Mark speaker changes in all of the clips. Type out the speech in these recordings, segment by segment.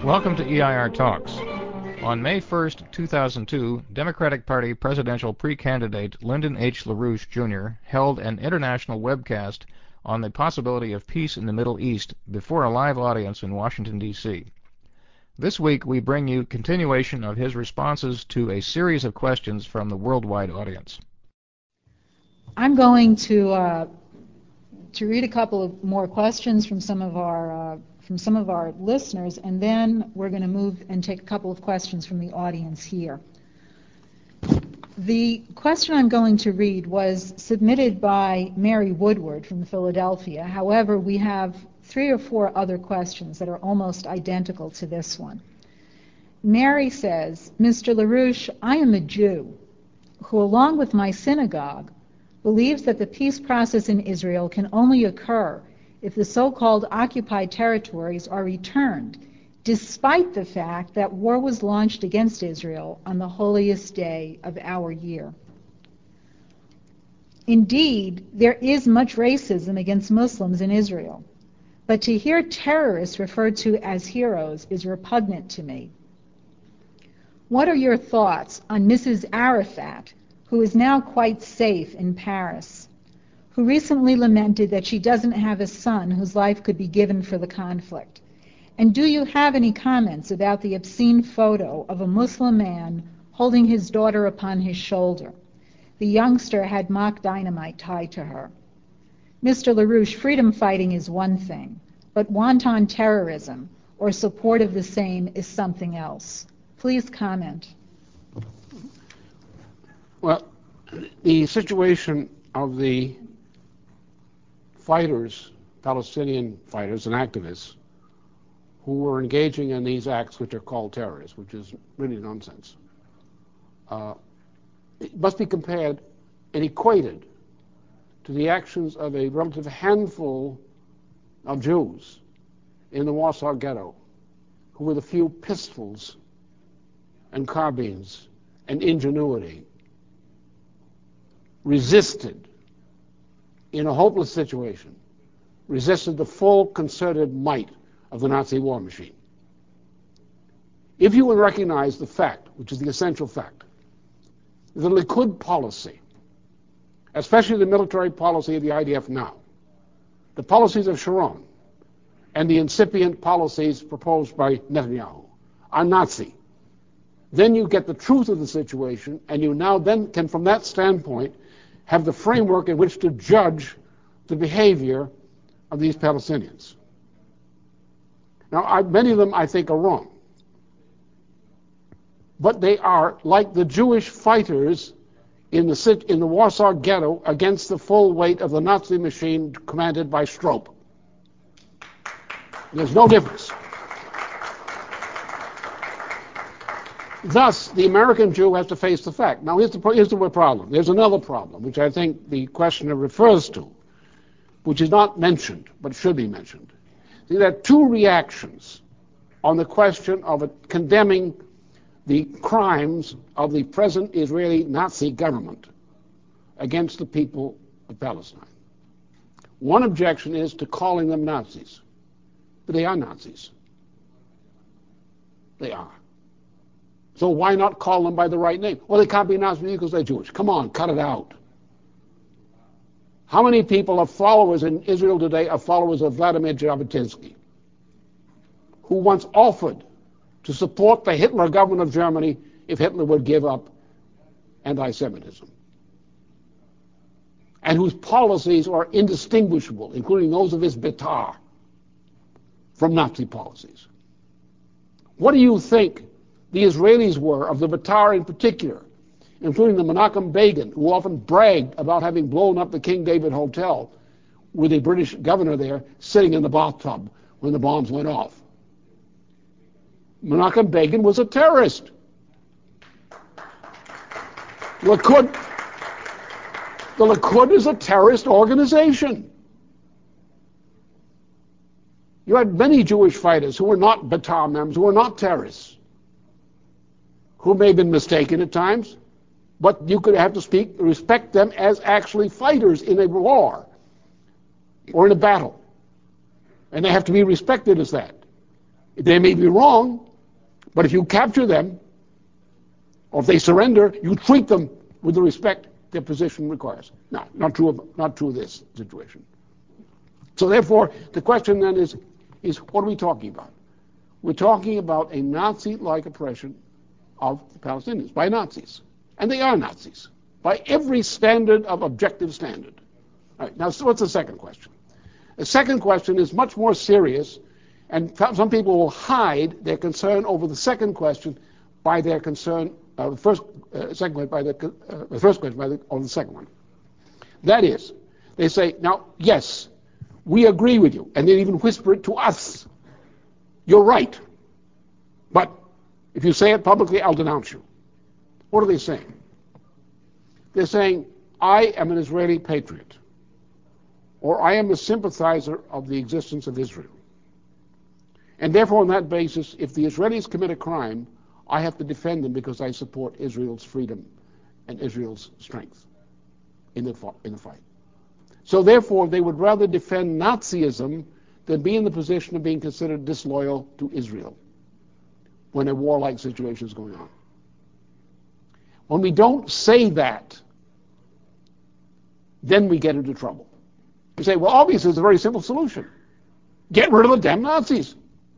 Speaker 1: Welcome to EIR Talks. On May 1st, 2002, Democratic Party presidential pre-candidate Lyndon H. LaRouche, Jr. held an international webcast on the possibility of peace in the Middle East before a live audience in Washington, D.C. This week we bring you continuation of his responses to a series of questions from the worldwide audience.
Speaker 2: I'm going to read a couple of more questions from some of our listeners, and then we're going to move and take a couple of questions from the audience here. The question I'm going to read was submitted by Mary Woodward from Philadelphia. However, we have 3 or 4 other questions that are almost identical to this one. Mary says, Mr. LaRouche, I am a Jew who, along with my synagogue, believes that the peace process in Israel can only occur if the so-called occupied territories are returned, despite the fact that war was launched against Israel on the holiest day of our year. Indeed, there is much racism against Muslims in Israel, but to hear terrorists referred to as heroes is repugnant to me. What are your thoughts on Mrs. Arafat, who is now quite safe in Paris, who recently lamented that she doesn't have a son whose life could be given for the conflict? And do you have any comments about the obscene photo of a Muslim man holding his daughter upon his shoulder? The youngster had mock dynamite tied to her. Mr. LaRouche, freedom fighting is one thing, but wanton terrorism or support of the same is something else. Please comment.
Speaker 3: Well, the situation of the fighters, Palestinian fighters and activists, who were engaging in these acts which are called terrorists, which is really nonsense, it must be compared and equated to the actions of a relative handful of Jews in the Warsaw Ghetto, who with a few pistols and carbines and ingenuity resisted, in a hopeless situation, resisted the full concerted might of the Nazi war machine. If you would recognize the fact, which is the essential fact, the Likud policy, especially the military policy of the IDF now, the policies of Sharon, and the incipient policies proposed by Netanyahu are Nazi, then you get the truth of the situation, and you now then can, from that standpoint, have the framework in which to judge the behavior of these Palestinians. Now, many of them, I think, are wrong. But they are like the Jewish fighters in the Warsaw Ghetto against the full weight of the Nazi machine commanded by Stroop. There's no difference. Thus, the American Jew has to face the fact. Now, here's the problem. There's another problem, which I think the questioner refers to, which is not mentioned, but should be mentioned. See, there are 2 reactions on the question of condemning the crimes of the present Israeli Nazi government against the people of Palestine. One objection is to calling them Nazis. But they are Nazis. They are. So why not call them by the right name? Well, they can't be Nazis because they're Jewish. Come on, cut it out. How many people are followers in Israel today are followers of Vladimir Jabotinsky, who once offered to support the Hitler government of Germany if Hitler would give up anti-Semitism, and whose policies are indistinguishable, including those of his Betar, from Nazi policies? What do you think the Israelis were of the Betar in particular, including the Menachem Begin, who often bragged about having blown up the King David Hotel with a British governor there sitting in the bathtub when the bombs went off? Menachem Begin was a terrorist. The Likud is a terrorist organization. You had many Jewish fighters who were not Betar members, who were not terrorists, who may have been mistaken at times, but you could have to respect them as actually fighters in a war or in a battle. And they have to be respected as that. They may be wrong, but if you capture them, or if they surrender, you treat them with the respect their position requires. No, not true of this situation. So therefore, the question then is what are we talking about? We're talking about a Nazi-like oppression of the Palestinians by Nazis. And they are Nazis, by every standard of objective standard. All right, now, so what's the second question? The second question is much more serious, and some people will hide their concern over the second question by their concern, the first question by the second one. That is, they say, now, yes, we agree with you, and they even whisper it to us. You're right, but if you say it publicly, I'll denounce you. What are they saying? They're saying, I am an Israeli patriot, or I am a sympathizer of the existence of Israel. And therefore, on that basis, if the Israelis commit a crime, I have to defend them because I support Israel's freedom and Israel's strength in the fight. So therefore, they would rather defend Nazism than be in the position of being considered disloyal to Israel when a warlike situation is going on. When we don't say that, then we get into trouble. You say, well, obviously, it's a very simple solution. Get rid of the damn Nazis.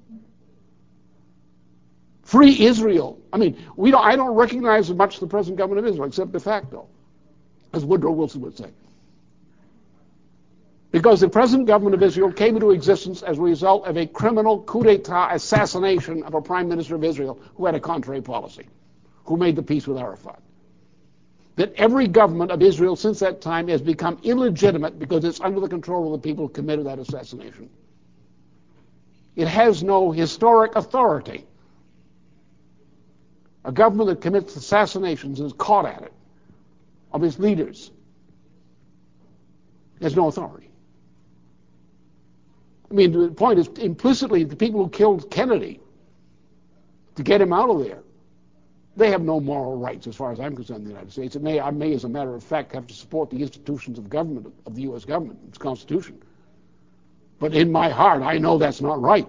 Speaker 3: Free Israel. I mean, I don't recognize as much the present government of Israel, except de facto, as Woodrow Wilson would say. Because the present government of Israel came into existence as a result of a criminal coup d'etat assassination of a prime minister of Israel who had a contrary policy, who made the peace with Arafat. That every government of Israel since that time has become illegitimate because it's under the control of the people who committed that assassination. It has no historic authority. A government that commits assassinations and is caught at it of its leaders has no authority. I mean, the point is, implicitly, the people who killed Kennedy, to get him out of there, they have no moral rights, as far as I'm concerned, in the United States. I may, as a matter of fact, have to support the institutions of government, of the U.S. government, its Constitution. But in my heart, I know that's not right.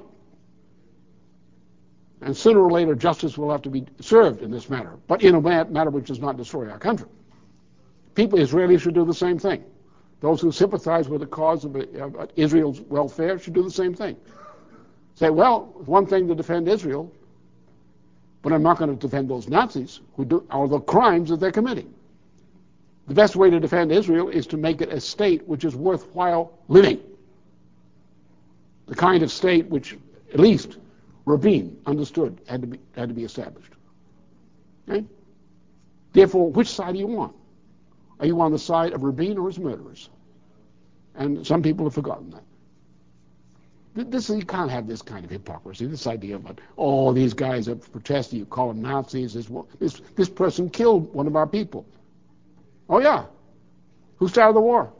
Speaker 3: And sooner or later, justice will have to be served in this matter, but in a matter which does not destroy our country. Israelis should do the same thing. Those who sympathize with the cause of Israel's welfare should do the same thing. Say, well, it's one thing to defend Israel, but I'm not going to defend those Nazis who do all the crimes that they're committing. The best way to defend Israel is to make it a state which is worthwhile living. The kind of state which, at least, Rabin understood had to be established. Okay? Therefore, which side do you want? Are you on the side of Rabin or his murderers? And some people have forgotten that. You can't have this kind of hypocrisy, this idea about, these guys are protesting, you call them Nazis, this person killed one of our people. Oh yeah. Who started the war?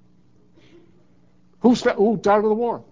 Speaker 3: Who started the war?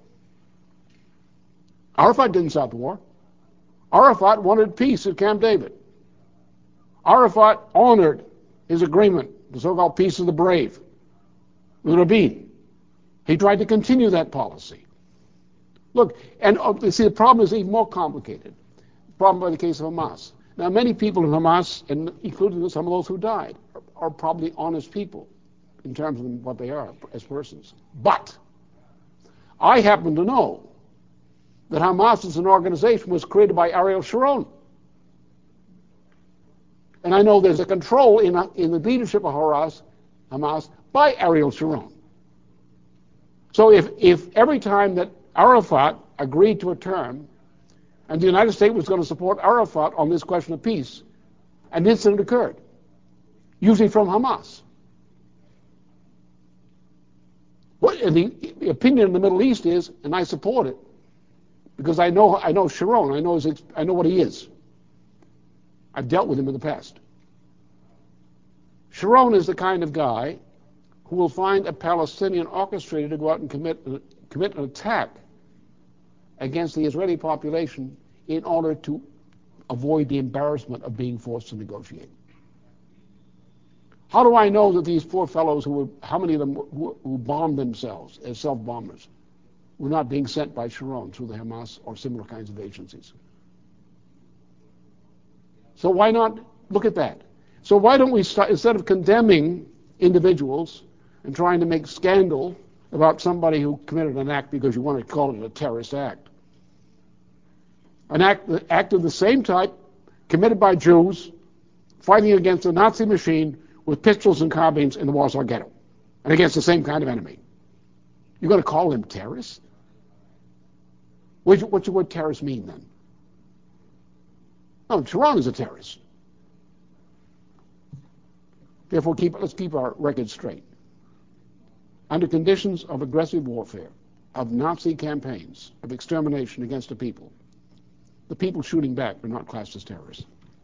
Speaker 3: Arafat didn't start the war. Arafat wanted peace at Camp David. Arafat honored his agreement, the so-called Peace of the Brave, with Rabin. He tried to continue that policy. Look, and see, the problem is even more complicated. The problem by the case of Hamas. Now, many people in Hamas, and including some of those who died, are probably honest people in terms of what they are as persons. But I happen to know that Hamas as an organization was created by Ariel Sharon. And I know there's a control in the leadership of Hamas by Ariel Sharon. So if every time that Arafat agreed to a term, and the United States was going to support Arafat on this question of peace, an incident occurred, usually from Hamas. The opinion in the Middle East is, and I support it, because I know Sharon, I know what he is. I've dealt with him in the past. Sharon is the kind of guy who will find a Palestinian orchestrator to go out and commit an attack against the Israeli population in order to avoid the embarrassment of being forced to negotiate. How do I know that these poor fellows how many of them who bombed themselves as self-bombers, were not being sent by Sharon through the Hamas or similar kinds of agencies. So why not look at that? So why don't we start, instead of condemning individuals and trying to make scandal about somebody who committed an act because you want to call it a terrorist act, an act of the same type committed by Jews fighting against the Nazi machine with pistols and carbines in the Warsaw Ghetto and against the same kind of enemy. You're going to call them terrorists? What's the word terrorist mean then? No, Sharon is a terrorist. Therefore, let's keep our record straight. Under conditions of aggressive warfare, of Nazi campaigns, of extermination against the people shooting back were not classed as terrorists.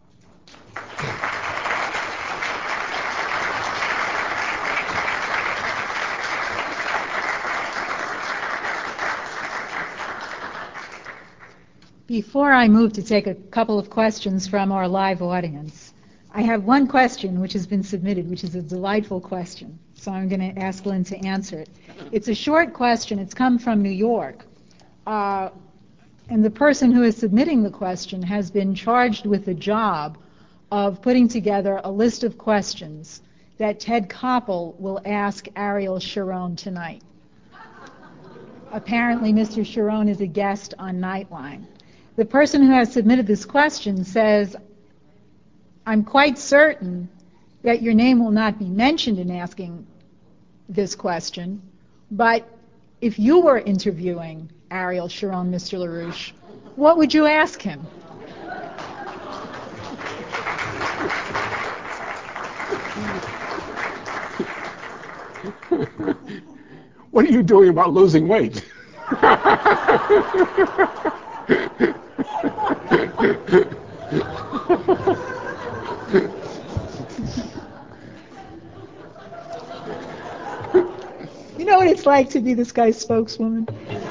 Speaker 2: Before I move to take a couple of questions from our live audience, I have one question which has been submitted, which is a delightful question. So I'm going to ask Lynn to answer it. It's a short question. It's come from New York. And the person who is submitting the question has been charged with the job of putting together a list of questions that Ted Koppel will ask Ariel Sharon tonight. Apparently, Mr. Sharon is a guest on Nightline. The person who has submitted this question says, I'm quite certain that your name will not be mentioned in asking this question, but if you were interviewing Ariel Sharon, Mr. LaRouche, what would you ask him?
Speaker 3: What are you doing about losing weight?
Speaker 2: You know what it's like to be this guy's spokeswoman?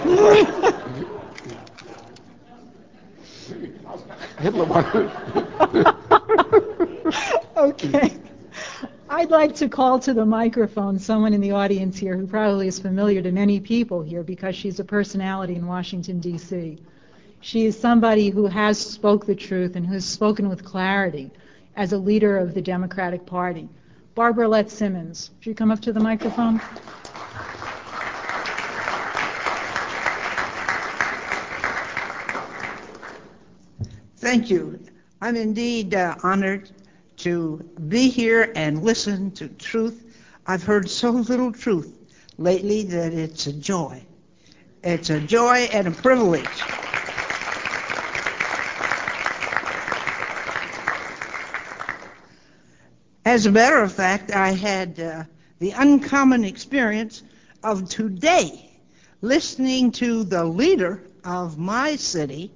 Speaker 2: Okay. I'd like to call to the microphone someone in the audience here who probably is familiar to many people here because she's a personality in Washington, D.C. She is somebody who has spoke the truth and who has spoken with clarity as a leader of the Democratic Party. Barbara Lett Simmons. Would you come up to the microphone?
Speaker 4: Thank you. I'm indeed honored to be here and listen to truth. I've heard so little truth lately that it's a joy. It's a joy and a privilege. As a matter of fact, I had the uncommon experience of today listening to the leader of my city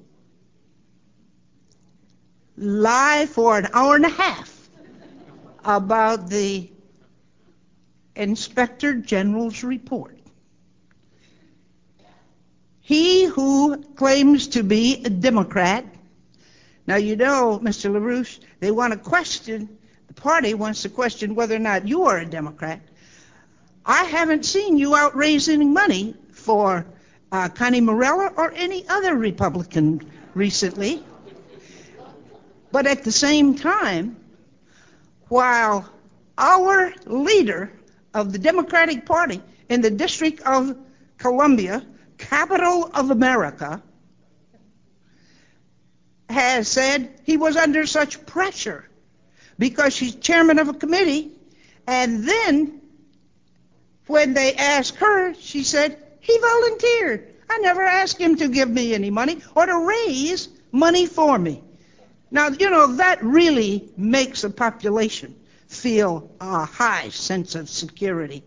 Speaker 4: lie for an hour and a half about the Inspector General's report. He who claims to be a Democrat, now you know, Mr. LaRouche, they want to question, the party wants to question whether or not you are a Democrat. I haven't seen you out raising money for Connie Morella or any other Republican recently. But at the same time, while our leader of the Democratic Party in the District of Columbia, capital of America, has said he was under such pressure because she's chairman of a committee, and then when they asked her, she said, he volunteered. I never asked him to give me any money or to raise money for me. Now, you know, that really makes a population feel a high sense of security.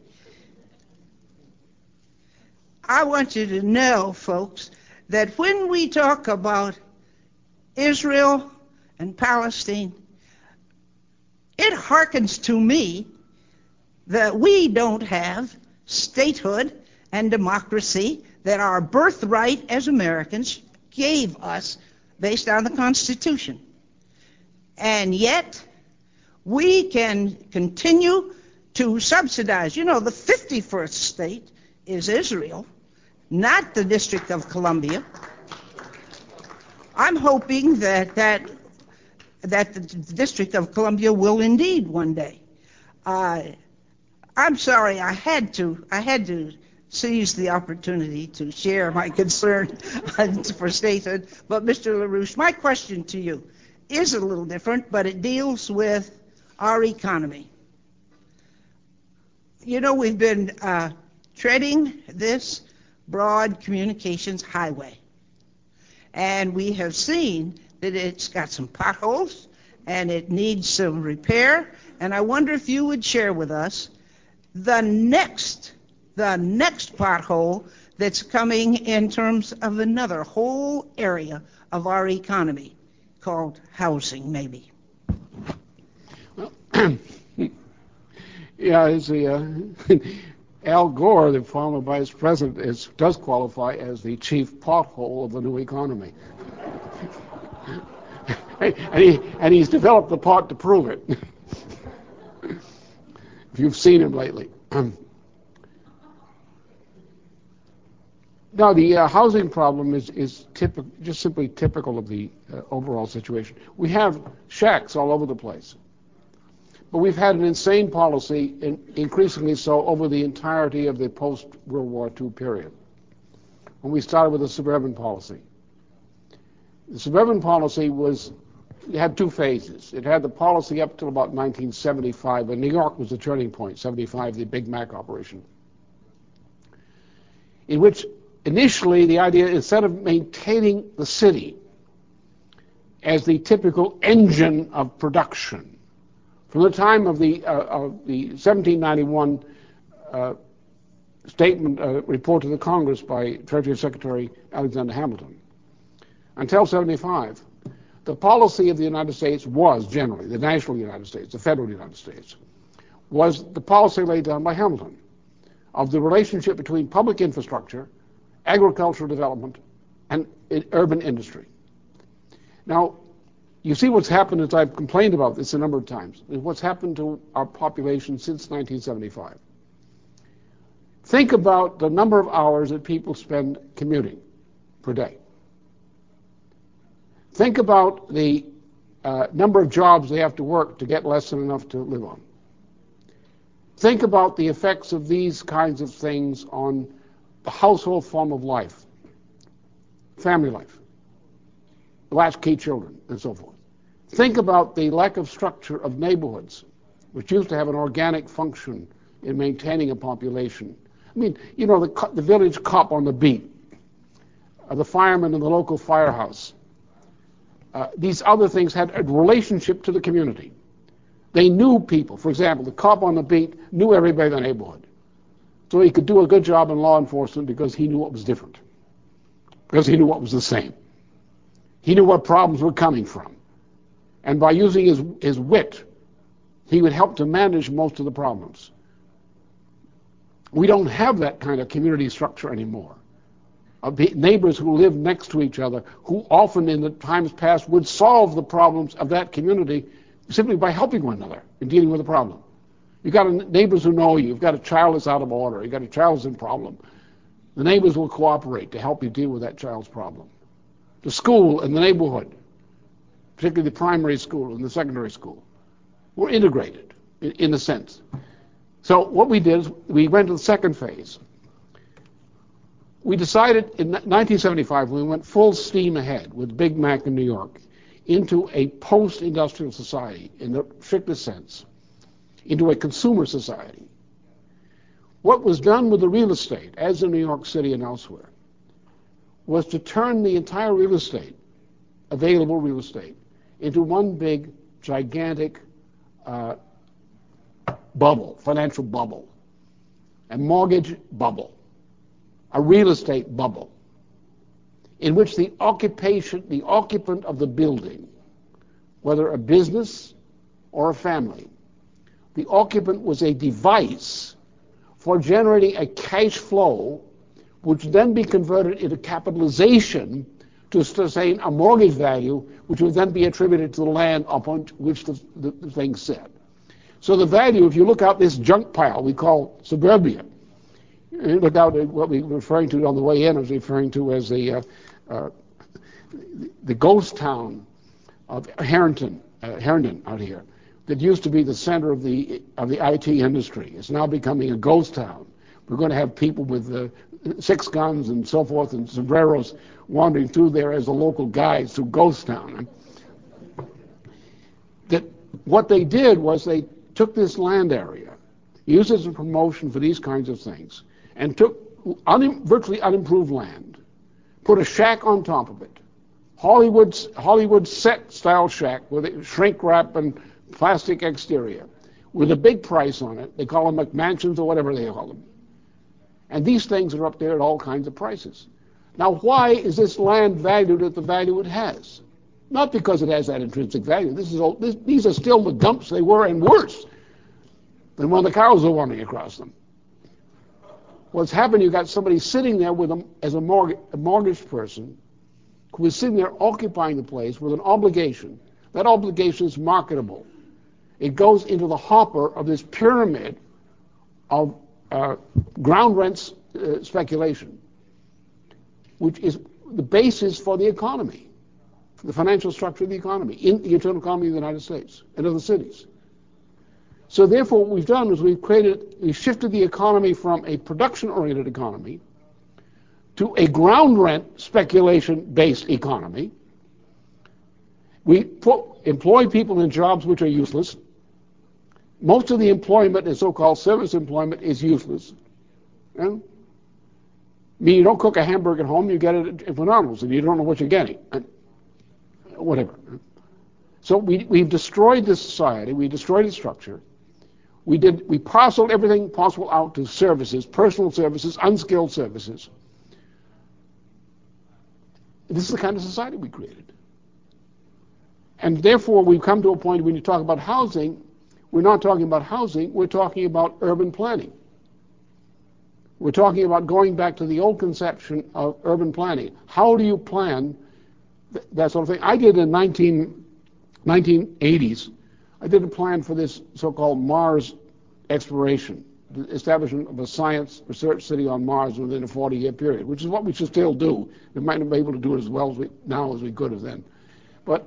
Speaker 4: I want you to know, folks, that when we talk about Israel and Palestine, it harkens to me that we don't have statehood and democracy that our birthright as Americans gave us based on the Constitution. And yet, we can continue to subsidize. You know, the 51st state is Israel, not the District of Columbia. I'm hoping that the District of Columbia will indeed one day. I'm sorry, I had to seize the opportunity to share my concern for statehood. But Mr. LaRouche, my question to you is a little different, but it deals with our economy. You know, we've been treading this broad communications highway, and we have seen that it's got some potholes and it needs some repair. And I wonder if you would share with us the next pothole that's coming in terms of another whole area of our economy called housing, maybe.
Speaker 3: Well, yeah, it's the Al Gore, the former vice president, does qualify as the chief pothole of the new economy. and he's developed the pot to prove it. If you've seen him lately. Now, the housing problem is just simply typical of the overall situation. We have shacks all over the place. But we've had an insane policy, increasingly so, over the entirety of the post-World War II period. When we started with the suburban policy. The suburban policy had two phases. It had the policy up till about 1975, and New York was the turning point, 75, the Big Mac operation, in which initially the idea, instead of maintaining the city as the typical engine of production, from the time of the 1791 report to the Congress by Treasury Secretary Alexander Hamilton, until 75, the policy of the United States was generally, the national United States, the federal United States, was the policy laid down by Hamilton of the relationship between public infrastructure, agricultural development, and urban industry. Now, you see what's happened, as I've complained about this a number of times, is what's happened to our population since 1975. Think about the number of hours that people spend commuting per day. Think about the number of jobs they have to work to get less than enough to live on. Think about the effects of these kinds of things on the household form of life, family life, latchkey children, and so forth. Think about the lack of structure of neighborhoods, which used to have an organic function in maintaining a population. I mean, you know, the village cop on the beat, the fireman in the local firehouse. These other things had a relationship to the community. They knew people. For example, the cop on the beat knew everybody in the neighborhood. So he could do a good job in law enforcement because he knew what was different, because he knew what was the same. He knew what problems were coming from. And by using his wit, he would help to manage most of the problems. We don't have that kind of community structure anymore. Neighbors who live next to each other, who often in the times past would solve the problems of that community simply by helping one another in dealing with a problem. You've got neighbors who know you. You've got a child that's out of order. You've got a child that's in problem. The neighbors will cooperate to help you deal with that child's problem. The school and the neighborhood, particularly the primary school and the secondary school, were integrated in a sense. So what we did is we went to the second phase. We decided in 1975, when we went full steam ahead with Big Mac in New York, into a post-industrial society in the strictest sense, into a consumer society. What was done with the real estate, as in New York City and elsewhere, was to turn the entire real estate, available real estate, into one big, gigantic bubble, financial bubble, a mortgage bubble, a real estate bubble, in which the occupant of the building, whether a business or a family, the occupant was a device for generating a cash flow which would then be converted into capitalization to sustain a mortgage value which would then be attributed to the land upon which the thing set. So the value, if you look out this junk pile we call suburbia, Look out at what we were referring to on the way in. I was referring to as the ghost town of Herndon out here, that used to be the center of the IT industry. It's now becoming a ghost town. We're going to have people with 6 guns and so forth and sombreros wandering through there as the local guides through ghost town. That what they did was they took this land area, used it as a promotion for these kinds of things, and took virtually unimproved land, put a shack on top of it, Hollywood set style shack with a shrink wrap and plastic exterior, with a big price on it. They call them McMansions or whatever they call them. And these things are up there at all kinds of prices. Now, why is this land valued at the value it has? Not because it has that intrinsic value. These are still the dumps they were, and worse than when the cows were wandering across them. What's happened, you've got somebody sitting there with them as a mortgaged person who is sitting there occupying the place with an obligation. That obligation is marketable. It goes into the hopper of this pyramid of ground rents speculation, which is the basis for the economy, the financial structure of the economy, in the internal economy of the United States and of the cities. So therefore what we've done is we've shifted the economy from a production-oriented economy to a ground rent speculation-based economy. We employ people in jobs which are useless. Most of the employment and so-called service employment is useless. I mean, you don't cook a hamburger at home, you get it at McDonald's, and you don't know what you're getting. Whatever. So we've destroyed this society, we destroyed its structure. We parceled everything possible out to services, personal services, unskilled services. This is the kind of society we created. And therefore we've come to a point when you talk about housing, we're not talking about housing, we're talking about urban planning. We're talking about going back to the old conception of urban planning. How do you plan that sort of thing? I did in 1980s, I did a plan for this so-called Mars exploration, the establishment of a science research city on Mars within a 40-year period, which is what we should still do. We might not be able to do it as well now as we could have then. But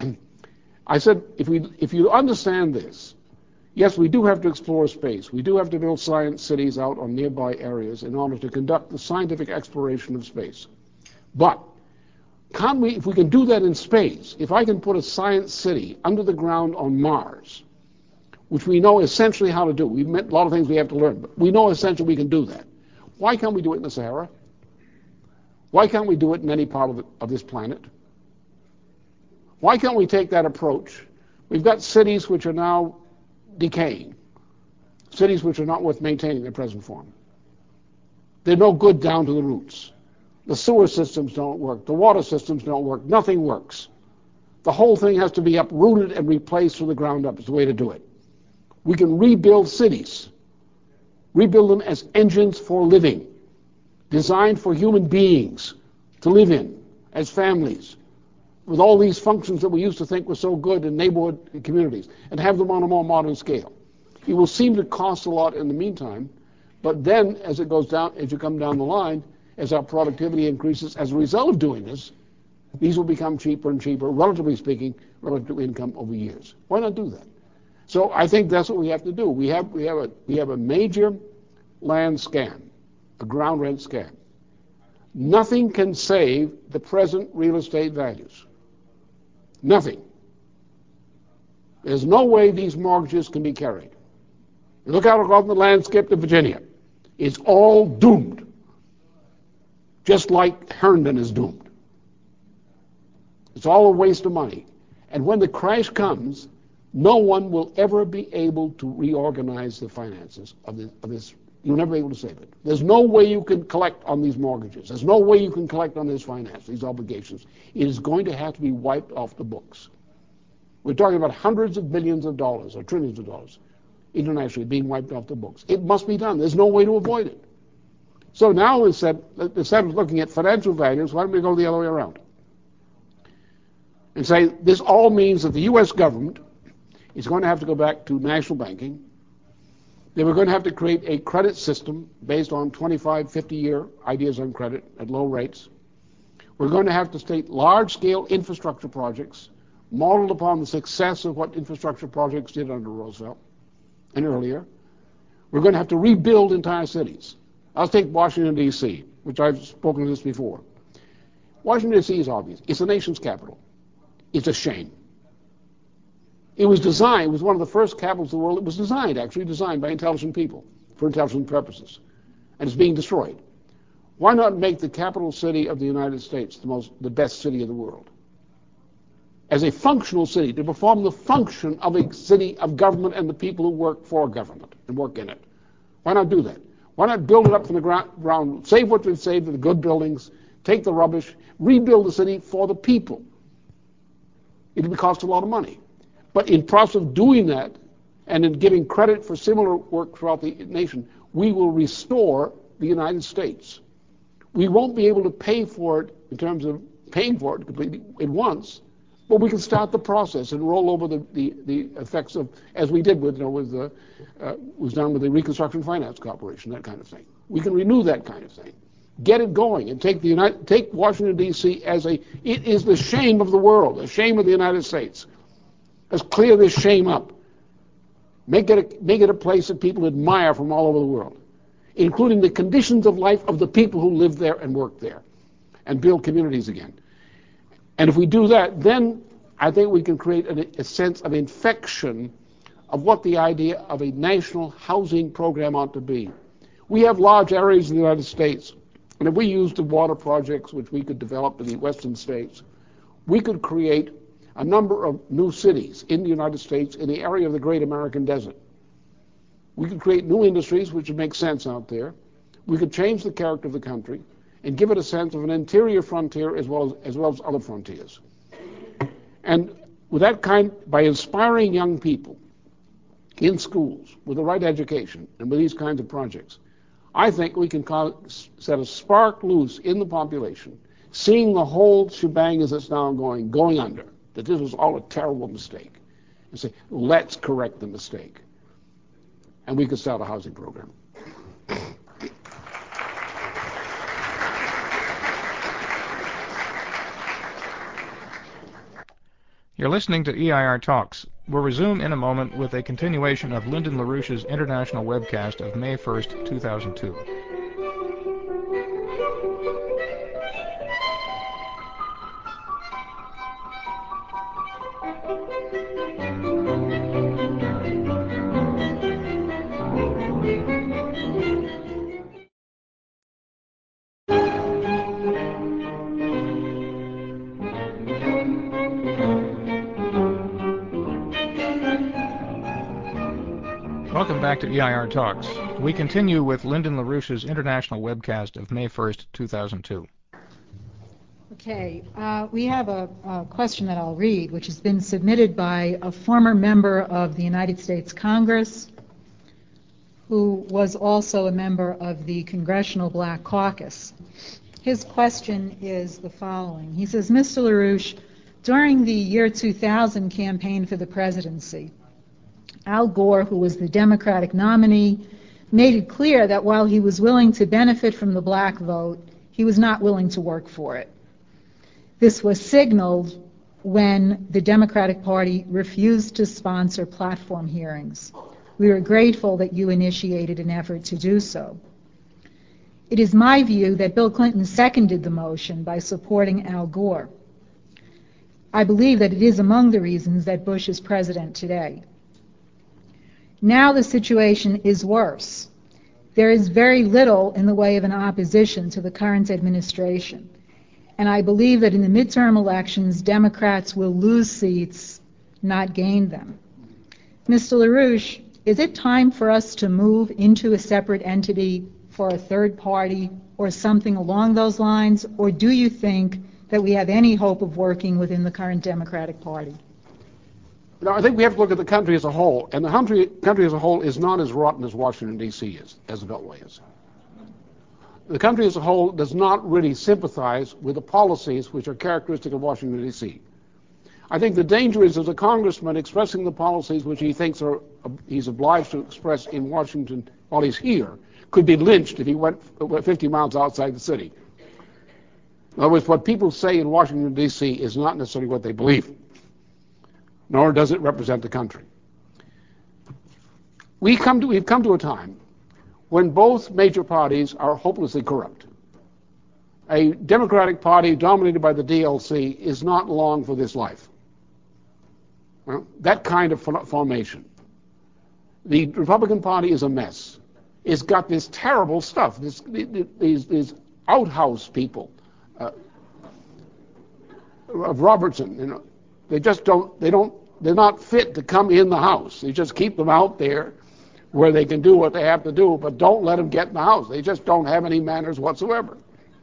Speaker 3: I said, if you understand this, yes, we do have to explore space. We do have to build science cities out on nearby areas in order to conduct the scientific exploration of space. But if we can do that in space, if I can put a science city under the ground on Mars, which we know essentially how to do, we've met a lot of things we have to learn, but we know essentially we can do that. Why can't we do it in the Sahara? Why can't we do it in any part of this planet? Why can't we take that approach? We've got cities which are now decaying, cities which are not worth maintaining in their present form. They're no good down to the roots. The sewer systems don't work. The water systems don't work. Nothing works. The whole thing has to be uprooted and replaced from the ground up. It's the way to do it. We can rebuild cities, rebuild them as engines for living, designed for human beings to live in as families, with all these functions that we used to think were so good in neighborhood communities, and have them on a more modern scale. It will seem to cost a lot in the meantime, but then as it goes down, as you come down the line, as our productivity increases as a result of doing this, these will become cheaper and cheaper, relatively speaking, relative to income over years. Why not do that? So I think that's what we have to do. We have a major land scam, a ground rent scam. Nothing can save the present real estate values. Nothing. There's no way these mortgages can be carried. Look out across the landscape of Virginia. It's all doomed. Just like Herndon is doomed. It's all a waste of money. And when the crash comes, no one will ever be able to reorganize the finances of this. You'll never be able to save it. There's no way you can collect on these mortgages. There's no way you can collect on this finance, these obligations. It is going to have to be wiped off the books. We're talking about hundreds of billions of dollars or trillions of dollars internationally being wiped off the books. It must be done. There's no way to avoid it. So now instead of looking at financial values, why don't we go the other way around? And say this all means that the U.S. government is going to have to go back to national banking, They were going to have to create a credit system based on 25, 50-year ideas on credit at low rates. We're going to have to state large-scale infrastructure projects modeled upon the success of what infrastructure projects did under Roosevelt and earlier. We're going to have to rebuild entire cities. I'll take Washington, D.C., which I've spoken of this before. Washington, D.C. is obvious. It's the nation's capital. It's a shame. It was designed, it was one of the first capitals of the world. It was designed by intelligent people for intelligent purposes. And it's being destroyed. Why not make the capital city of the United States the best city of the world? As a functional city, to perform the function of a city of government and the people who work for government and work in it. Why not do that? Why not build it up from the ground, save what we've saved of the good buildings, take the rubbish, rebuild the city for the people? It would cost a lot of money. But in process of doing that, and in giving credit for similar work throughout the nation, we will restore the United States. We won't be able to pay for it in terms of paying for it completely at once, but we can start the process and roll over the effects of, as we did with, was done with the Reconstruction Finance Corporation, that kind of thing. We can renew that kind of thing. Get it going and take Washington, D.C. it is the shame of the world, the shame of the United States. Let's clear this shame up. Make it a place that people admire from all over the world, including the conditions of life of the people who live there and work there, and build communities again. And if we do that, then I think we can create a sense of infection of what the idea of a national housing program ought to be. We have large areas in the United States, and if we used the water projects which we could develop in the western states, we could create a number of new cities in the United States in the area of the Great American Desert. We could create new industries which would make sense out there. We could change the character of the country and give it a sense of an interior frontier as well as other frontiers. And with that by inspiring young people in schools with the right education and with these kinds of projects, I think we can set a spark loose in the population, seeing the whole shebang as it's now going under, that this was all a terrible mistake, and say, let's correct the mistake. And we could start a housing program.
Speaker 1: You're listening to EIR Talks. We'll resume in a moment with a continuation of Lyndon LaRouche's international webcast of May 1st, 2002. Welcome back to EIR Talks. We continue with Lyndon LaRouche's international webcast of May 1st, 2002.
Speaker 2: Okay, we have a question that I'll read, which has been submitted by a former member of the United States Congress who was also a member of the Congressional Black Caucus. His question is the following. He says, Mr. LaRouche, during the year 2000 campaign for the presidency, Al Gore, who was the Democratic nominee, made it clear that while he was willing to benefit from the black vote, he was not willing to work for it. This was signaled when the Democratic Party refused to sponsor platform hearings. We are grateful that you initiated an effort to do so. It is my view that Bill Clinton seconded the motion by supporting Al Gore. I believe that it is among the reasons that Bush is president today. Now the situation is worse. There is very little in the way of an opposition to the current administration. And I believe that in the midterm elections, Democrats will lose seats, not gain them. Mr. LaRouche, is it time for us to move into a separate entity for a third party or something along those lines? Or do you think that we have any hope of working within the current Democratic Party?
Speaker 3: No, I think we have to look at the country as a whole, and the country as a whole is not as rotten as Washington, D.C. is, as the Beltway is. The country as a whole does not really sympathize with the policies which are characteristic of Washington, D.C. I think the danger is as a congressman expressing the policies which he thinks are he's obliged to express in Washington while he's here could be lynched if he went 50 miles outside the city. In other words, what people say in Washington, D.C. is not necessarily what they believe, nor does it represent the country. We've come to a time when both major parties are hopelessly corrupt. A Democratic Party dominated by the DLC is not long for this life. Well, that kind of formation. The Republican Party is a mess. It's got this terrible stuff, these outhouse people of Robertson. You know, they're not fit to come in the house. They just keep them out there where they can do what they have to do, but don't let them get in the house. They just don't have any manners whatsoever.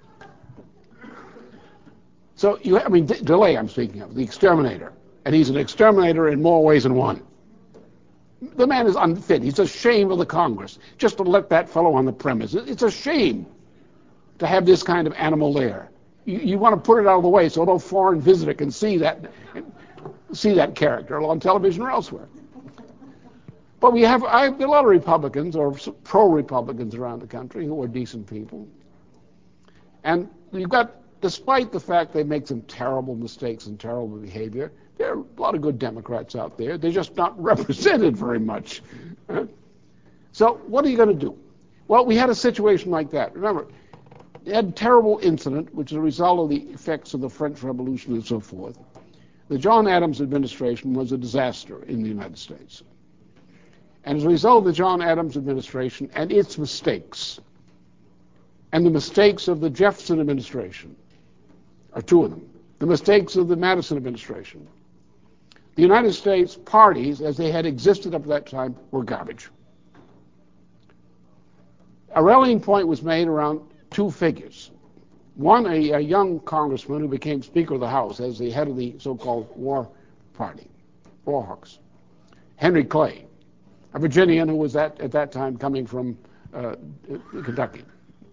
Speaker 3: So DeLay I'm speaking of, the exterminator, and he's an exterminator in more ways than one. The man is unfit. He's a shame of the Congress just to let that fellow on the premise. It's a shame to have this kind of animal there. You want to put it out of the way so no foreign visitor can see that character on television or elsewhere. But I have a lot of Republicans or pro-Republicans around the country who are decent people. And you've got, despite the fact they make some terrible mistakes and terrible behavior, there are a lot of good Democrats out there. They're just not represented very much. So what are you going to do? Well, we had a situation like that. Remember, they had a terrible incident, which is a result of the effects of the French Revolution and so forth. The John Adams administration was a disaster in the United States. And as a result of the John Adams administration and its mistakes, and the mistakes of the Jefferson administration, are two of them, the mistakes of the Madison administration, the United States parties, as they had existed up to that time, were garbage. A rallying point was made around two figures. One, a young congressman who became Speaker of the House as the head of the so-called War Party, War Hawks, Henry Clay, a Virginian who was at that time coming from Kentucky.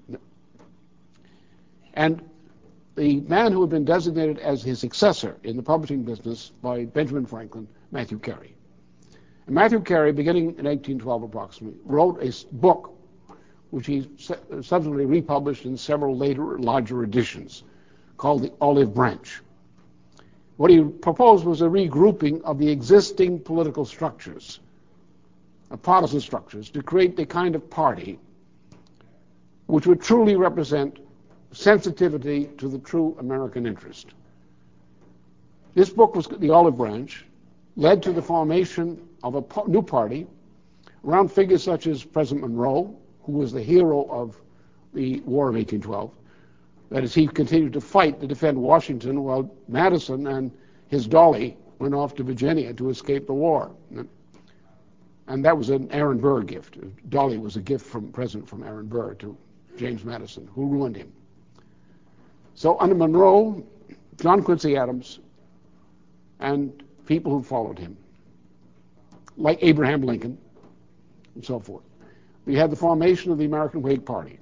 Speaker 3: And the man who had been designated as his successor in the publishing business by Benjamin Franklin, Matthew Carey. And Matthew Carey, beginning in 1812 approximately, wrote a book which he subsequently republished in several later, larger editions, called The Olive Branch. What he proposed was a regrouping of the existing political structures, partisan structures, to create the kind of party which would truly represent sensitivity to the true American interest. This book, was The Olive Branch, led to the formation of a new party around figures such as President Monroe, who was the hero of the War of 1812. That is, he continued to fight to defend Washington while Madison and his dolly went off to Virginia to escape the war. And that was an Aaron Burr gift. Dolly was a gift from Aaron Burr to James Madison, who ruined him. So under Monroe, John Quincy Adams, and people who followed him, like Abraham Lincoln, and so forth, we had the formation of the American Whig Party.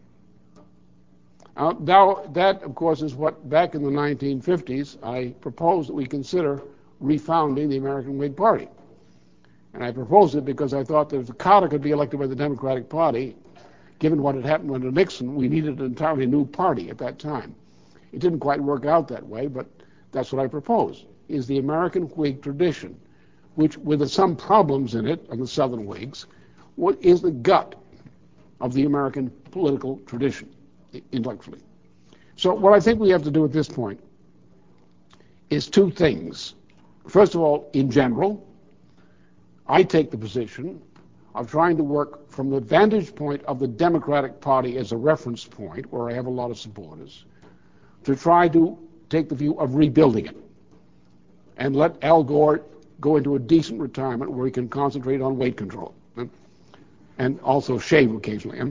Speaker 3: Now, that, of course, is what, back in the 1950s, I proposed that we consider refounding the American Whig Party. And I proposed it because I thought that if Carter could be elected by the Democratic Party, given what had happened under Nixon, we needed an entirely new party at that time. It didn't quite work out that way, but that's what I proposed, is the American Whig tradition, which, with some problems in it, on the Southern Whigs, what is the gut of the American political tradition, intellectually. So what I think we have to do at this point is two things. First of all, in general, I take the position of trying to work from the vantage point of the Democratic Party as a reference point, where I have a lot of supporters, to try to take the view of rebuilding it and let Al Gore go into a decent retirement where he can concentrate on weight control and also shave occasionally.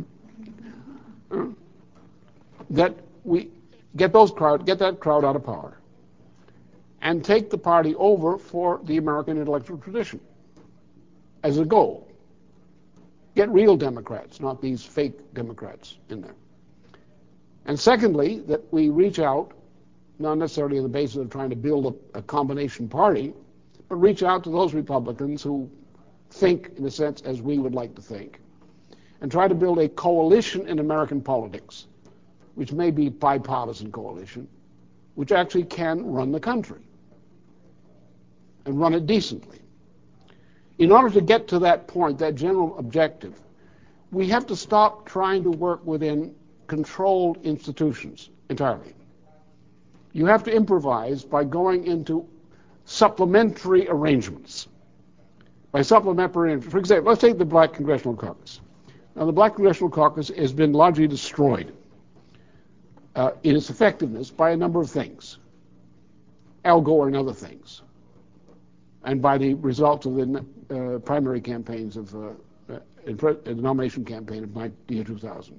Speaker 3: That we get that crowd out of power and take the party over for the American intellectual tradition as a goal. Get real Democrats, not these fake Democrats in there. And secondly, that we reach out, not necessarily on the basis of trying to build a combination party, but reach out to those Republicans who think, in a sense, as we would like to think, and try to build a coalition in American politics, which may be a bipartisan coalition, which actually can run the country and run it decently. In order to get to that point, that general objective, we have to stop trying to work within controlled institutions entirely. You have to improvise by going into supplementary arrangements. By supplementary arrangements, for example, let's take the Black Congressional Caucus. Now, the Black Congressional Caucus has been largely destroyed in its effectiveness by a number of things, Al Gore and other things, and by the results of the primary campaigns of the nomination campaign of the year 2000.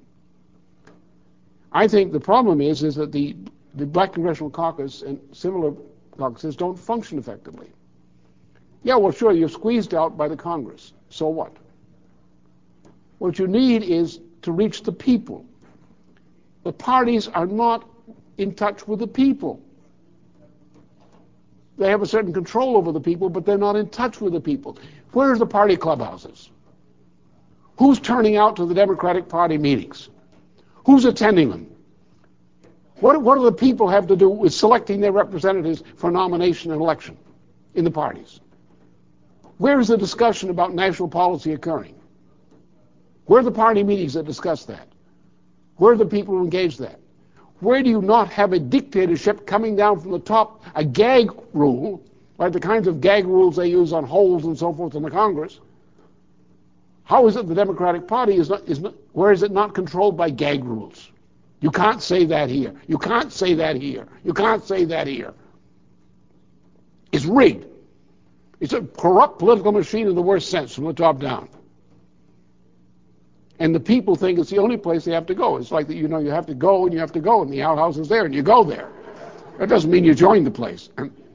Speaker 3: I think the problem is that the Black Congressional Caucus and similar caucuses don't function effectively. Yeah, well, sure, you're squeezed out by the Congress. So what? What you need is to reach the people. The parties are not in touch with the people. They have a certain control over the people, but they're not in touch with the people. Where are the party clubhouses? Who's turning out to the Democratic Party meetings? Who's attending them? What do the people have to do with selecting their representatives for nomination and election in the parties? Where is the discussion about national policy occurring? Where are the party meetings that discuss that? Where are the people who engage that? Where do you not have a dictatorship coming down from the top, a gag rule, like the kinds of gag rules they use on holes and so forth in the Congress? How is it the Democratic Party where is it not controlled by gag rules? You can't say that here. You can't say that here. You can't say that here. It's rigged. It's a corrupt political machine in the worst sense, from the top down. And the people think it's the only place they have to go. It's like that, you have to go and you have to go, and the outhouse is there, and you go there. That doesn't mean you join the place.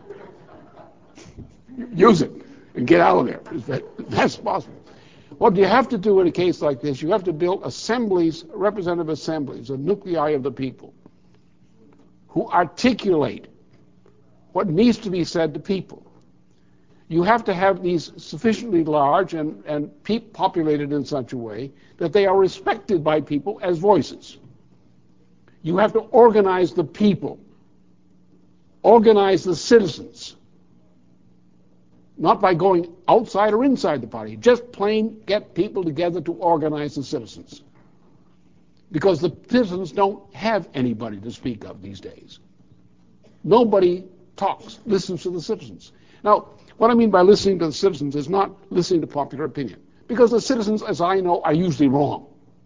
Speaker 3: Use it and get out of there. That's possible. What you have to do in a case like this, you have to build assemblies, representative assemblies, a nuclei of the people, who articulate what needs to be said to people. You have to have these sufficiently large and populated in such a way that they are respected by people as voices. You have to organize the people, organize the citizens, not by going outside or inside the party, just plain get people together to organize the citizens. Because the citizens don't have anybody to speak of these days. Nobody talks, listens to the citizens. Now, what I mean by listening to the citizens is not listening to popular opinion, because the citizens, as I know, are usually wrong.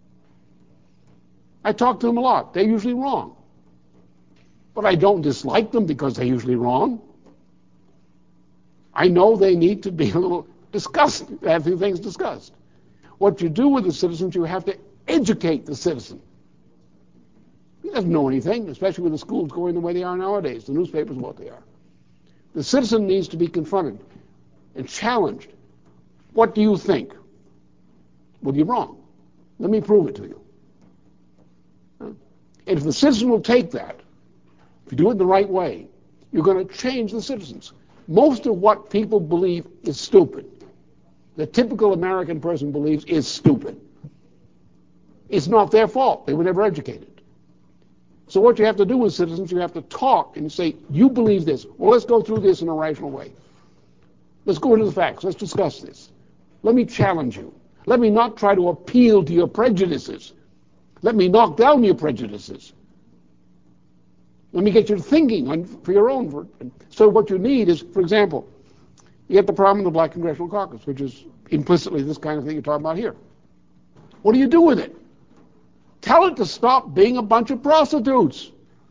Speaker 3: I talk to them a lot. They're usually wrong. But I don't dislike them because they're usually wrong. I know they need to be a little discussed, have things discussed. What you do with the citizens, you have to educate the citizen. He doesn't know anything, especially with the schools going the way they are nowadays, the newspapers what they are. The citizen needs to be confronted and challenged. What do you think? Well, you're wrong. Let me prove it to you. And if the citizen will take that, if you do it the right way, you're going to change the citizens. Most of what people believe is stupid. The typical American person believes is stupid. It's not their fault. They were never educated. So what you have to do with citizens, you have to talk and say, you believe this. Well, let's go through this in a rational way. Let's go into the facts. Let's discuss this. Let me challenge you. Let me not try to appeal to your prejudices. Let me knock down your prejudices. Let me get you thinking for your own. So what you need is, for example, you get the problem of the Black Congressional Caucus, which is implicitly this kind of thing you're talking about here. What do you do with it? Tell it to stop being a bunch of prostitutes.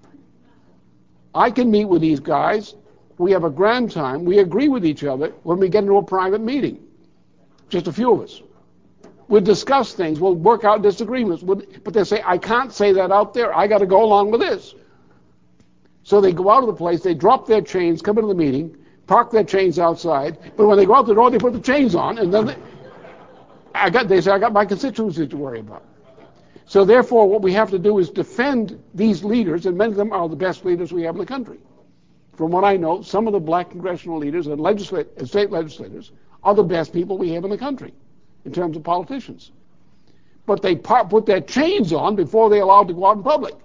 Speaker 3: I can meet with these guys. We have a grand time. We agree with each other when we get into a private meeting. Just a few of us. We'll discuss things. We'll work out disagreements. But they say, I can't say that out there. I got to go along with this. So they go out of the place. They drop their chains, come into the meeting, park their chains outside. But when they go out the door, they put the chains on. And then they say, I got my constituency to worry about. So therefore, what we have to do is defend these leaders, and many of them are the best leaders we have in the country. From what I know, some of the Black congressional leaders and state legislators are the best people we have in the country in terms of politicians. But they put their chains on before they're allowed to go out in public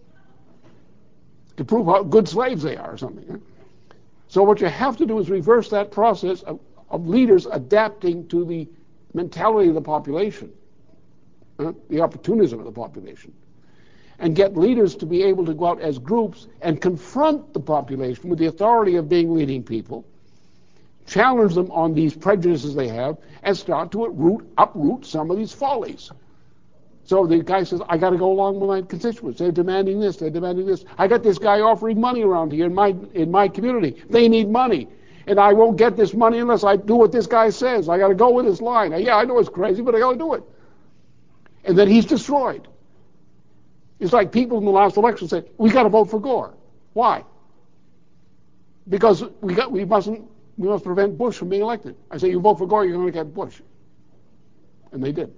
Speaker 3: to prove how good slaves they are or something. So what you have to do is reverse that process of leaders adapting to the mentality of the population, the opportunism of the population, and get leaders to be able to go out as groups and confront the population with the authority of being leading people, challenge them on these prejudices they have, and start to uproot some of these follies. So the guy says, I got to go along with my constituents. They're demanding this. They're demanding this. I got this guy offering money around here in my community. They need money. And I won't get this money unless I do what this guy says. I got to go with his line. Yeah, I know it's crazy, but I got to do it. And then he's destroyed. It's like people in the last election said, we got to vote for Gore. Why? Because we must prevent Bush from being elected. I say, you vote for Gore, you're going to get Bush. And they did.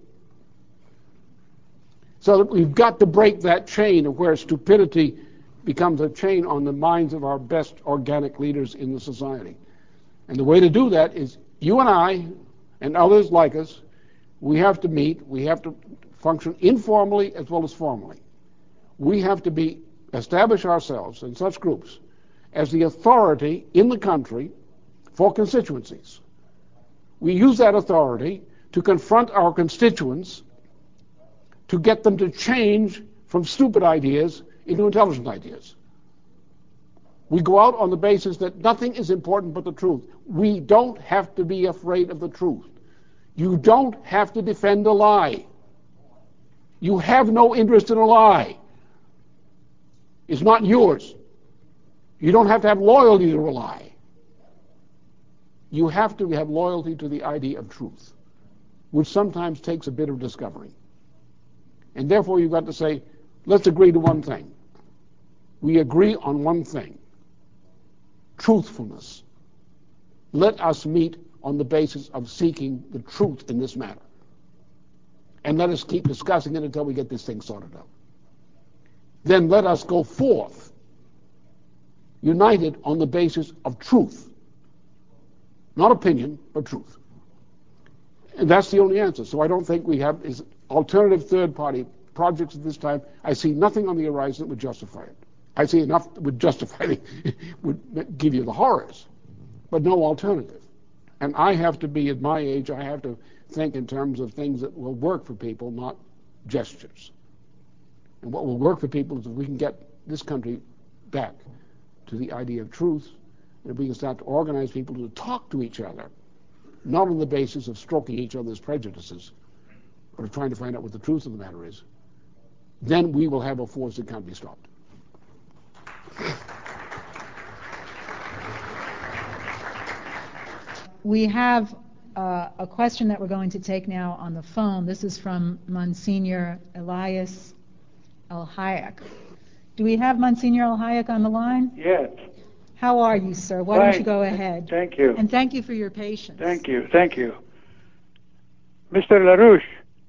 Speaker 3: So that we've got to break that chain of where stupidity becomes a chain on the minds of our best organic leaders in the society. And the way to do that is you and I and others like us, we have to meet, we have to function informally as well as formally. We have to establish ourselves in such groups as the authority in the country for constituencies. We use that authority to confront our constituents, to get them to change from stupid ideas into intelligent ideas. We go out on the basis that nothing is important but the truth. We don't have to be afraid of the truth. You don't have to defend a lie. You have no interest in a lie. It's not yours. You don't have to have loyalty to a lie. You have to have loyalty to the idea of truth, which sometimes takes a bit of discovery. And therefore you've got to say, let's agree to one thing. We agree on one thing. Truthfulness. Let us meet on the basis of seeking the truth in this matter. And let us keep discussing it until we get this thing sorted out. Then let us go forth, united on the basis of truth. Not opinion, but truth. And that's the only answer. So I don't think we have alternative third-party projects at this time. I see nothing on the horizon that would justify it. I see enough that would justify it, would give you the horrors, but no alternative. And I have to be, at my age, I have to think in terms of things that will work for people, not gestures. And what will work for people is if we can get this country back to the idea of truth, and if we can start to organize people to talk to each other, not on the basis of stroking each other's prejudices, but of trying to find out what the truth of the matter is, then we will have a force that can't be stopped.
Speaker 2: We have a question that we're going to take now on the phone. This is from Monsignor Elias El-Hayek. Do we have Monsignor El-Hayek on the line?
Speaker 5: Yes.
Speaker 2: How are you, sir? Why don't you go ahead?
Speaker 5: Thank you.
Speaker 2: And thank you for your patience.
Speaker 5: Thank you. Thank you. Mr. LaRouche.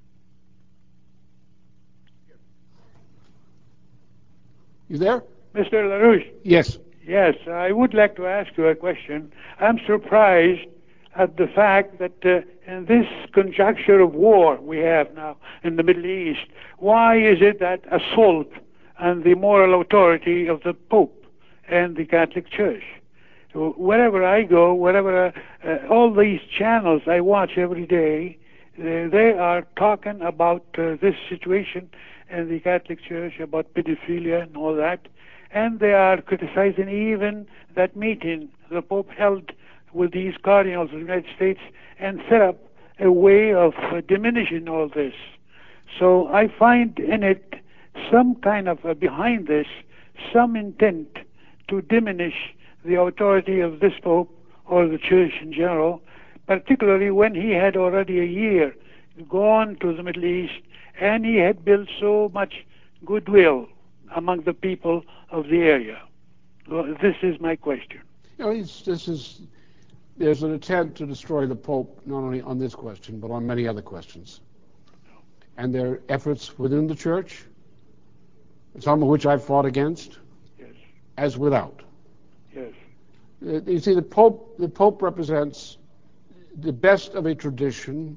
Speaker 3: You there?
Speaker 5: Mr. LaRouche.
Speaker 3: Yes.
Speaker 5: Yes, I would like to ask you a question. I'm surprised at the fact that in this conjuncture of war we have now in the Middle East, why is it that assault on the moral authority of the Pope and the Catholic Church? So wherever I go, all these channels I watch every day, they are talking about this situation in the Catholic Church, about pedophilia and all that, and they are criticizing even that meeting the Pope held with these cardinals of the United States and set up a way of diminishing all this. So I find in it some kind of behind this, some intent to diminish the authority of this Pope or the Church in general, particularly when he had already a year gone to the Middle East and he had built so much goodwill among the people of the area. Well, this is my question.
Speaker 3: You know, there's an attempt to destroy the Pope not only on this question but on many other questions. And there are efforts within the Church, some of which I've fought against,
Speaker 5: Yes.
Speaker 3: as without.
Speaker 5: Yes.
Speaker 3: You see, the Pope represents the best of a tradition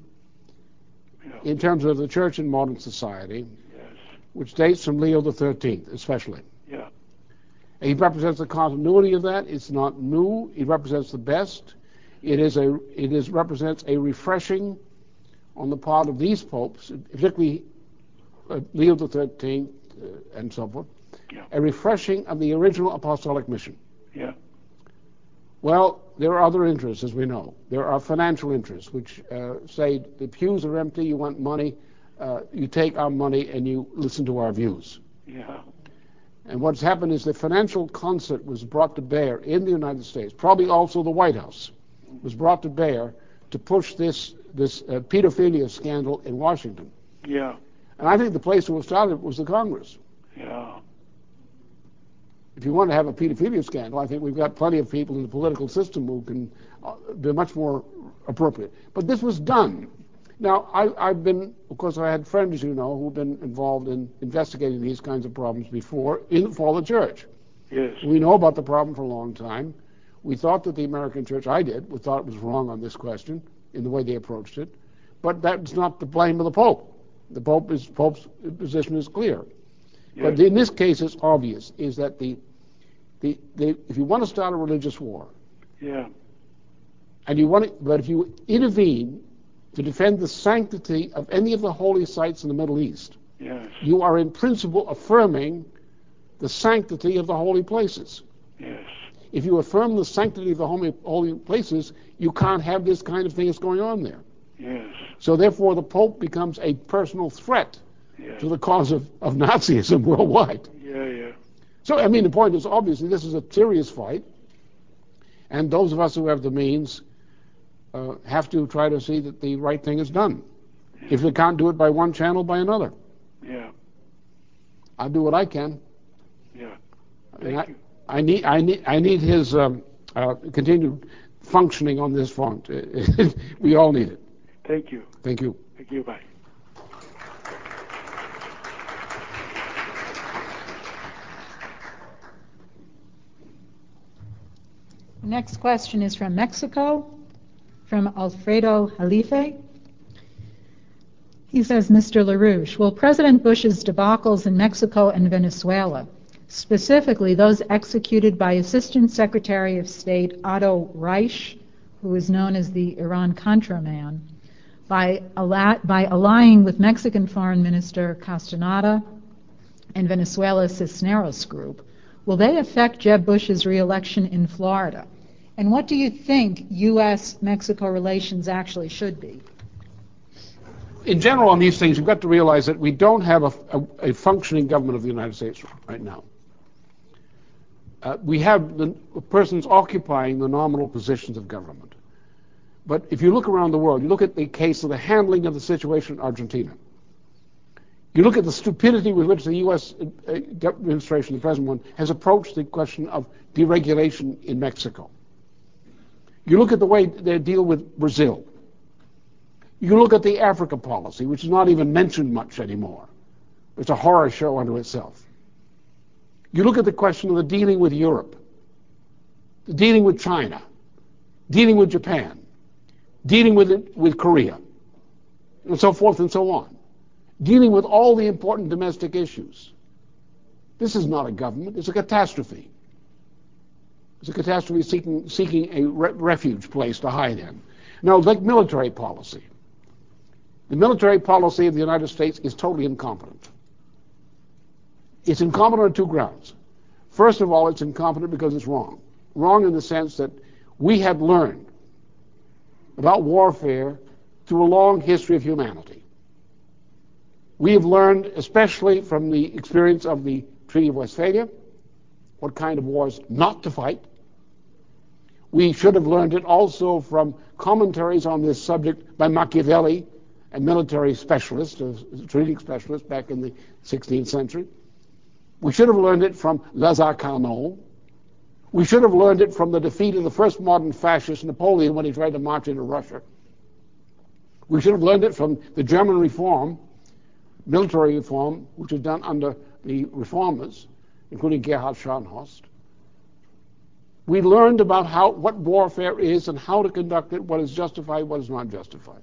Speaker 3: in terms of the church in modern society, which dates from Leo XIII, especially.
Speaker 5: Yeah.
Speaker 3: And he represents the continuity of that. It's not new. It represents the best. It represents a refreshing on the part of these popes, particularly Leo XIII and so forth, a refreshing of the original apostolic mission.
Speaker 5: Yeah.
Speaker 3: Well, there are other interests, as we know. There are financial interests, which say the pews are empty, you want money, you take our money and you listen to our views.
Speaker 5: Yeah.
Speaker 3: And what's happened is the financial concert was brought to bear in the United States, probably also the White House, was brought to bear to push this pedophilia scandal in Washington.
Speaker 5: Yeah.
Speaker 3: And I think the place where it started was the Congress.
Speaker 5: Yeah.
Speaker 3: If you want to have a pedophilia scandal, I think we've got plenty of people in the political system who can be much more appropriate. But this was done. Now, I've been, of course, I had friends, you know, who've been involved in investigating these kinds of problems before for the church.
Speaker 5: Yes.
Speaker 3: We know about the problem for a long time. We thought that the American church, we thought it was wrong on this question in the way they approached it. But that's not the blame of the Pope. The Pope's position is clear.
Speaker 5: Yes.
Speaker 3: But in this case, it's obvious, is that if you want to start a religious war,
Speaker 5: Yeah.
Speaker 3: and but if you intervene to defend the sanctity of any of the holy sites in the Middle East,
Speaker 5: Yes.
Speaker 3: you are in principle affirming the sanctity of the holy places.
Speaker 5: Yes.
Speaker 3: If you affirm the sanctity of the holy places, you can't have this kind of thing that's going on there.
Speaker 5: Yes.
Speaker 3: So therefore, the Pope becomes a personal threat to the cause of Nazism worldwide.
Speaker 5: Yeah. Yeah.
Speaker 3: So, I mean, the point is, obviously, this is a serious fight, and those of us who have the means have to try to see that the right thing is done. If they can't do it by one channel, by another.
Speaker 5: Yeah.
Speaker 3: I'll do what I can.
Speaker 5: Yeah.
Speaker 3: And
Speaker 5: Thank you.
Speaker 3: I need his continued functioning on this front. We all need it.
Speaker 5: Thank you.
Speaker 3: Thank you.
Speaker 5: Thank you. Bye.
Speaker 2: The next question is from Mexico, from Alfredo Jalife. He says, Mr. LaRouche, will President Bush's debacles in Mexico and Venezuela, specifically those executed by Assistant Secretary of State Otto Reich, who is known as the Iran-Contra man, by allying with Mexican Foreign Minister Castaneda and Venezuela's Cisneros group, will they affect Jeb Bush's re-election in Florida? And what do you think U.S.-Mexico relations actually should be?
Speaker 3: In general, on these things, you've got to realize that we don't have a functioning government of the United States right now. We have the persons occupying the nominal positions of government. But if you look around the world, you look at the case of the handling of the situation in Argentina. You look at the stupidity with which the U.S. administration, the present one, has approached the question of deregulation in Mexico. You look at the way they deal with Brazil. You look at the Africa policy, which is not even mentioned much anymore. It's a horror show unto itself. You look at the question of the dealing with Europe, the dealing with China, dealing with Japan, dealing with Korea, and so forth and so on. Dealing with all the important domestic issues. This is not a government, it's a catastrophe. It's a catastrophe seeking a refuge place to hide in. Now, like military policy. The military policy of the United States is totally incompetent. It's incompetent on two grounds. First of all, it's incompetent because it's wrong. Wrong in the sense that we have learned about warfare through a long history of humanity. We have learned, especially from the experience of the Treaty of Westphalia, what kind of wars not to fight. We should have learned it also from commentaries on this subject by Machiavelli, a military specialist, a strategic specialist back in the 16th century. We should have learned it from Lazare Carnot. We should have learned it from the defeat of the first modern fascist, Napoleon, when he tried to march into Russia. We should have learned it from the German reform, military reform, which was done under the reformers, including Gerhard Scharnhorst. We should have learned it from the German reform, military reform, which was done under the reformers, including Gerhard Scharnhorst. We should have learned it from the German reform, military reform, which was done under the reformers, including Gerhard Scharnhorst. We learned about what warfare is and how to conduct it, what is justified, what is not justified.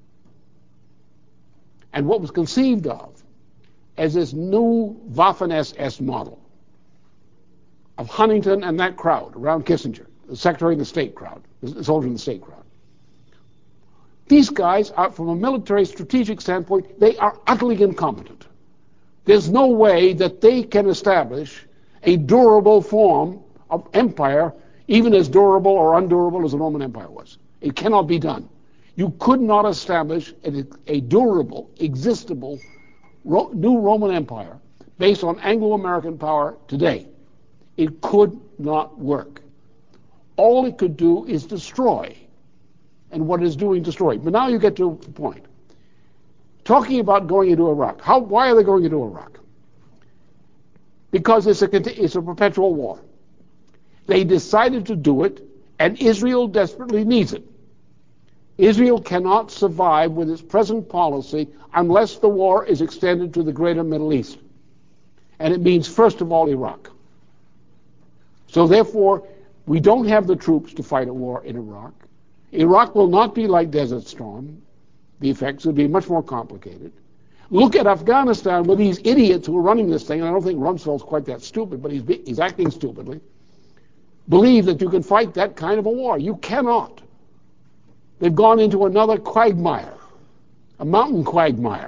Speaker 3: And what was conceived of as this new Waffen-SS model of Huntington and that crowd around Kissinger, the Secretary of the State crowd, the soldier in the state crowd. These guys are, from a military strategic standpoint, they are utterly incompetent. There's no way that they can establish a durable form of empire, even as durable or undurable as the Roman Empire was. It cannot be done. You could not establish a durable, existable new Roman Empire based on Anglo-American power today. It could not work. All it could do is destroy. And what it's doing, destroy. But now you get to the point. Talking about going into Iraq. Why are they going into Iraq? Because it's a perpetual war. They decided to do it, and Israel desperately needs it. Israel cannot survive with its present policy unless the war is extended to the greater Middle East. And it means, first of all, Iraq. So therefore, we don't have the troops to fight a war in Iraq. Iraq will not be like Desert Storm. The effects will be much more complicated. Look at Afghanistan with these idiots who are running this thing, and I don't think Rumsfeld's quite that stupid, but he's acting stupidly. Believe that you can fight that kind of a war. You cannot. They've gone into another quagmire, a mountain quagmire.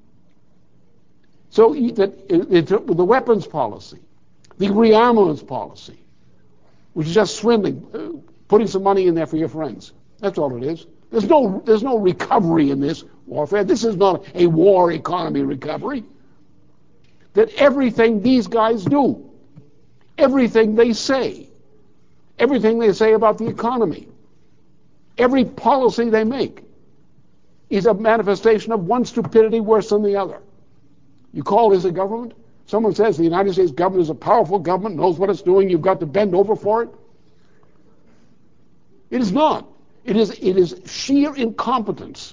Speaker 3: So the weapons policy, the rearmaments policy, which is just swindling, putting some money in there for your friends. That's all it is. There's no recovery in this warfare. This is not a war economy recovery. That everything these guys do, everything they say about the economy, every policy they make is a manifestation of one stupidity worse than the other. You call this a government? Someone says the United States government is a powerful government, knows what it's doing, you've got to bend over for it. It is not. It is sheer incompetence.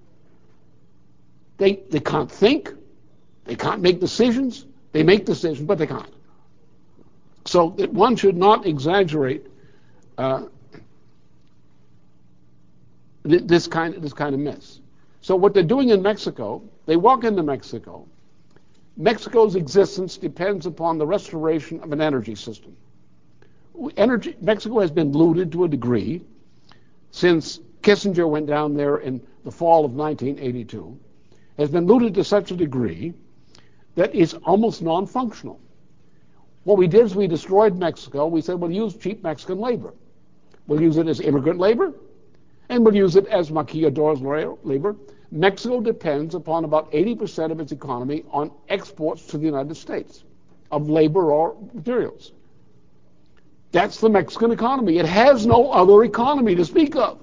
Speaker 3: They can't think. They can't make decisions. They make decisions, but they can't. So that one should not exaggerate this kind of mess. So what they're doing in Mexico, they walk into Mexico. Mexico's existence depends upon the restoration of an energy system. Mexico has been looted to a degree since Kissinger went down there in the fall of 1982, has been looted to such a degree that it's almost non-functional. What we did is we destroyed Mexico. We said we'll use cheap Mexican labor. We'll use it as immigrant labor, and we'll use it as maquiladores labor. Mexico depends upon about 80% of its economy on exports to the United States of labor or materials. That's the Mexican economy. It has no other economy to speak of.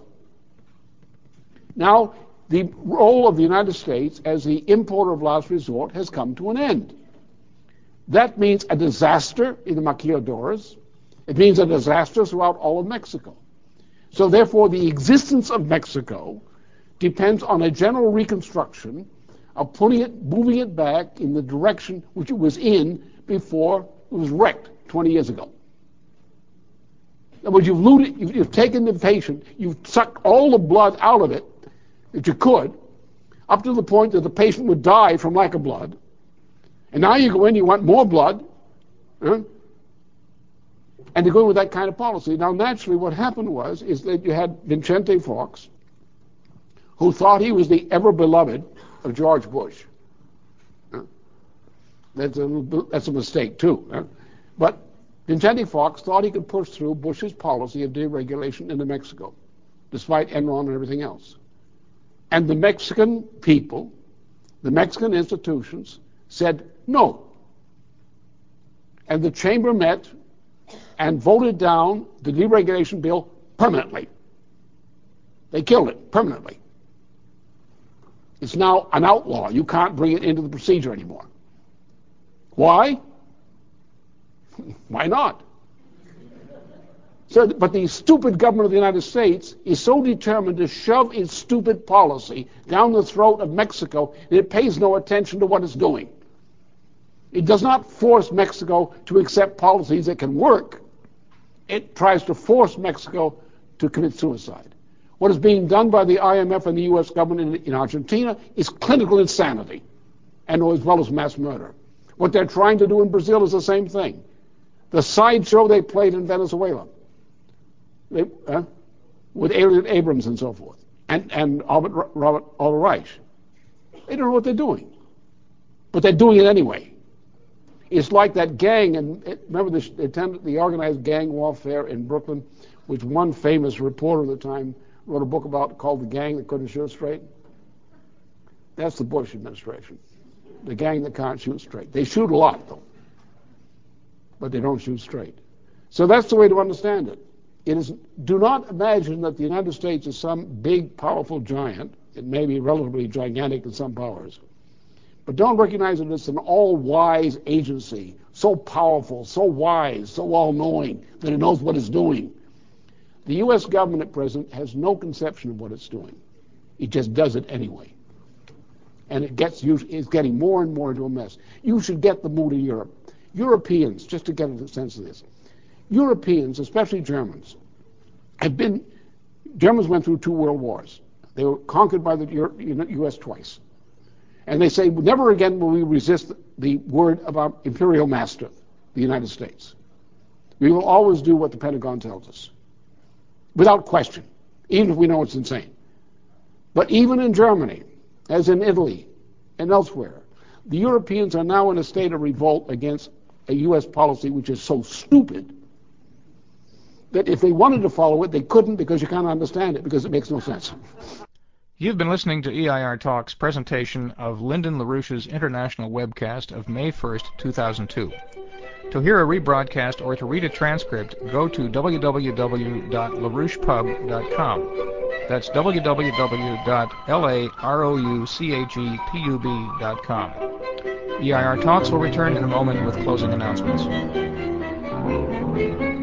Speaker 3: Now, the role of the United States as the importer of last resort has come to an end. That means a disaster in the maquiladores. It means a disaster throughout all of Mexico. So therefore, the existence of Mexico depends on a general reconstruction of moving it back in the direction which it was in before it was wrecked 20 years ago. In other words, you've looted, you've taken the patient, you've sucked all the blood out of it that you could, up to the point that the patient would die from lack of blood. And now you go in, you want more blood, and you go in with that kind of policy. Now, naturally, what happened is that you had Vicente Fox, who thought he was the ever-beloved of George Bush. That's a mistake, too. But Vicente Fox thought he could push through Bush's policy of deregulation into Mexico, despite Enron and everything else. And the Mexican people, the Mexican institutions, said no. And the chamber met and voted down the deregulation bill permanently. They killed it permanently. It's now an outlaw. You can't bring it into the procedure anymore. Why? Why not? But the stupid government of the United States is so determined to shove its stupid policy down the throat of Mexico that it pays no attention to what it's doing. It does not force Mexico to accept policies that can work. it tries to force Mexico to commit suicide. What is being done by the IMF and the U.S. government in Argentina is clinical insanity, and as well as mass murder. What they're trying to do in Brazil is the same thing. The sideshow they played in Venezuela, with Elliot Abrams and so forth, and Robert Reich, they don't know what they're doing, but they're doing it anyway. It's like that gang, and remember the organized gang warfare in Brooklyn, which one famous reporter at the time wrote a book about called The Gang That Couldn't Shoot Straight? That's the Bush administration. The gang that can't shoot straight. They shoot a lot, though, but they don't shoot straight. So that's the way to understand it. Do not imagine that the United States is some big, powerful giant. It may be relatively gigantic in some powers. But don't recognize that it's an all-wise agency, so powerful, so wise, so all-knowing, that it knows what it's doing. The U.S. government at present has no conception of what it's doing. It just does it anyway. And it's getting more and more into a mess. You should get the mood of Europe. Europeans, just to get a sense of this, Europeans, especially Germans, Germans went through 2 world wars. They were conquered by the U.S. twice. And they say, never again will we resist the word of our imperial master, the United States. We will always do what the Pentagon tells us, without question, even if we know it's insane. But even in Germany, as in Italy and elsewhere, the Europeans are now in a state of revolt against a U.S. policy which is so stupid that if they wanted to follow it, they couldn't, because you can't understand it, because it makes no sense.
Speaker 1: You've been listening to EIR Talk's presentation of Lyndon LaRouche's international webcast of May 1st, 2002. To hear a rebroadcast or to read a transcript, go to www.larouchepub.com. That's www.larouchepub.com. EIR Talks will return in a moment with closing announcements.